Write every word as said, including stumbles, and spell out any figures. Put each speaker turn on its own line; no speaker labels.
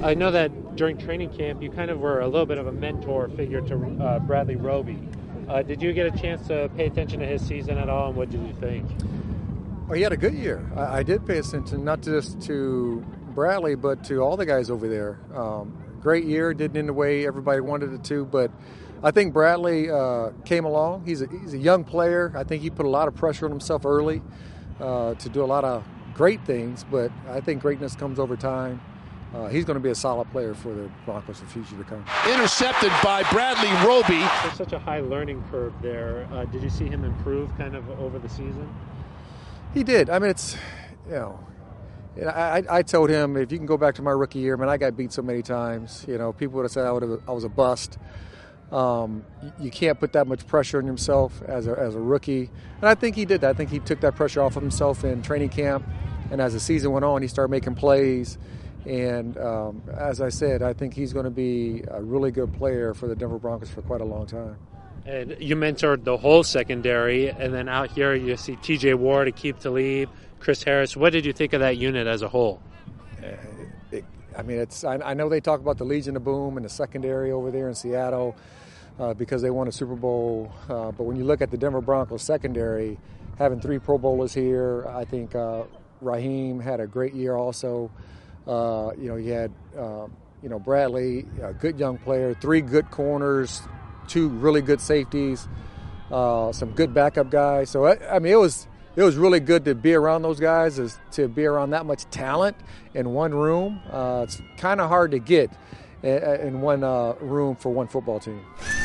I know that during training camp you kind of were a little bit of a mentor figure to uh, Bradley Roby. Uh, did you get a chance to pay attention to his season at all, and what did you think?
Well, he had a good year. I, I did pay attention not just to Bradley, but to all the guys over there. Um, great year, didn't end the way everybody wanted it to, but I think Bradley uh, came along. He's a, he's a young player. I think he put a lot of pressure on himself early uh, to do a lot of great things, but I think greatness comes over time. Uh, he's going to be a solid player for the Broncos in the future to come.
Intercepted by Bradley Roby.
There's such a high learning curve there. Uh, did you see him improve kind of over the season?
He did. I mean, it's, you know, I, I told him, if you can go back to my rookie year, man, I got beat so many times. You know, people would have said I, would have, I was a bust. Um, you can't put that much pressure on himself as a, as a rookie. And I think he did that. I think he took that pressure off of himself in training camp. And as the season went on, he started making plays. And um, as I said, I think he's going to be a really good player for the Denver Broncos for quite a long time.
And you mentored the whole secondary, and then out here you see T J Ward, Aqib Talib, Chris Harris. What did you think of that unit as a whole?
Uh, it, I mean, it's. I, I know they talk about the Legion of Boom and the secondary over there in Seattle uh, because they won a Super Bowl. Uh, but when you look at the Denver Broncos secondary, having three Pro Bowlers here, I think uh, Raheem had a great year also. Uh, you know, you had, uh, you know, Bradley, a good young player, three good corners, two really good safeties, uh, some good backup guys. So, I, I mean, it was it was really good to be around those guys, is to be around that much talent in one room. Uh, it's kind of hard to get in one uh, room for one football team.